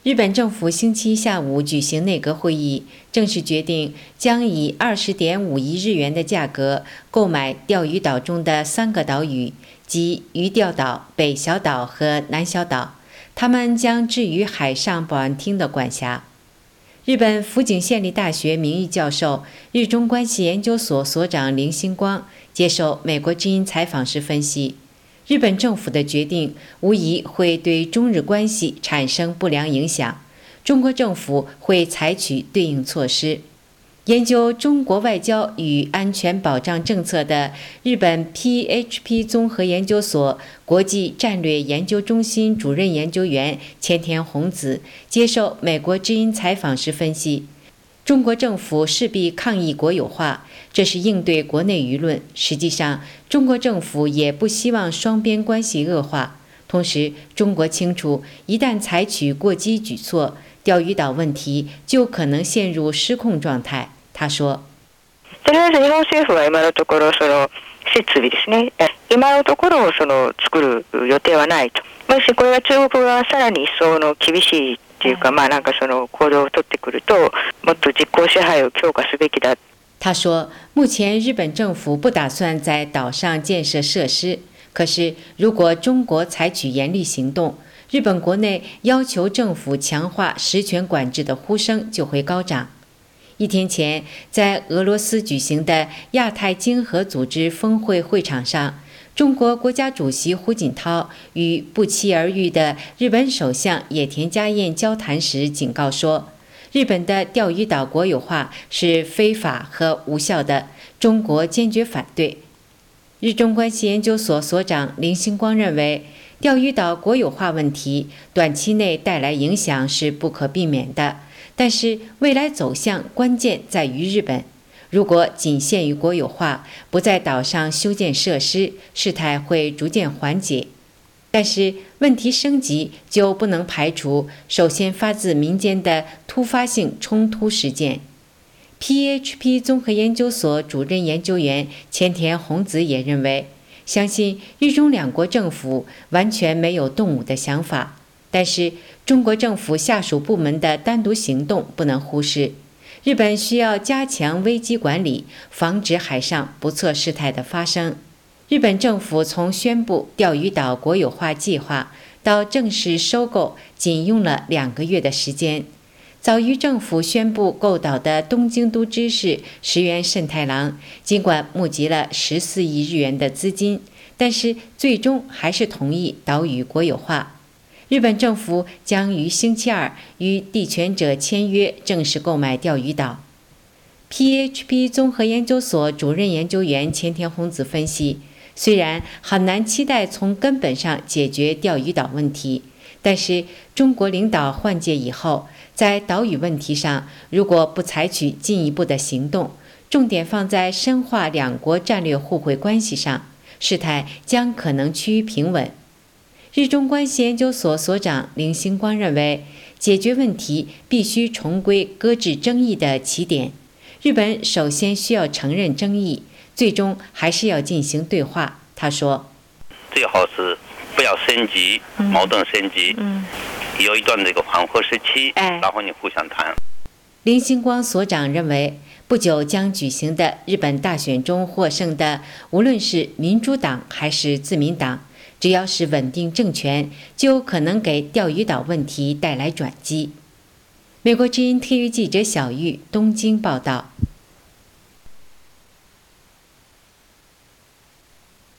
日本政府星期一下午举行内阁会议，正式决定将以20.5亿日元的价格购买钓鱼岛中的3个岛屿，即鱼钓岛、北小岛和南小岛，它们将置于海上保安厅的管辖。日本福井县立大学名誉教授、日中关系研究所所长林星光接受美国之音采访时分析，日本政府的决定无疑会对中日关系产生不良影响，中国政府会采取对应措施。研究中国外交与安全保障政策的日本 PHP 综合研究所国际战略研究中心主任研究员千田弘子接受美国之音采访时分析，中国政府势必抗议国有化，这是应对国内舆论。实际上，中国政府也不希望双边关系恶化。同时，中国清楚，一旦采取过激举措，钓鱼岛问题就可能陷入失控状态。他说：“ とりあえず日本政府は今のところ設備ですね。今のところ作る予定はないと。もしこれが中国がさらに一層厳しいっていうか、行動を取ってくると、もっと実効支配を強化すべきだ。” 他说，目前日本政府不打算在岛上建设设施，可是如果中国采取严厉行动，日本国内要求政府强化实权管制的呼声就会高涨。1天前，在俄罗斯举行的亚太经合组织峰会会场上，中国国家主席胡锦涛与不期而遇的日本首相野田佳彦交谈时警告说，日本的钓鱼岛国有化是非法和无效的，中国坚决反对。日中关系研究所所长林星光认为，钓鱼岛国有化问题短期内带来影响是不可避免的，但是未来走向关键在于日本。如果仅限于国有化，不在岛上修建设施，事态会逐渐缓解。但是问题升级就不能排除首先发自民间的突发性冲突事件。PHP 综合研究所主任研究员千田弘子也认为，相信日中两国政府完全没有动武的想法，但是中国政府下属部门的单独行动不能忽视。日本需要加强危机管理，防止海上不测事态的发生。日本政府从宣布钓鱼岛国有化计划到正式收购，仅用了2个月的时间。早于政府宣布购岛的东京都知事石原慎太郎，尽管募集了14亿日元的资金，但是最终还是同意岛屿国有化。日本政府将于星期二与地权者签约，正式购买钓鱼岛。PHP 综合研究所主任研究员千田弘子分析，虽然很难期待从根本上解决钓鱼岛问题，但是中国领导换届以后，在岛屿问题上，如果不采取进一步的行动，重点放在深化两国战略互惠关系上，事态将可能趋于平稳。日中关系研究所所长林星光认为，解决问题必须重归搁置争议的起点。日本首先需要承认争议，最终还是要进行对话。他说， 最好是不要升级，矛盾升级，有一段这个缓和时期，然后你互相谈。 林星光所长认为，不久将举行的日本大选中获胜的，无论是民主党还是自民党，只要是稳定政权，就可能给钓鱼岛问题带来转机。美国之音特约记者小玉东京报道。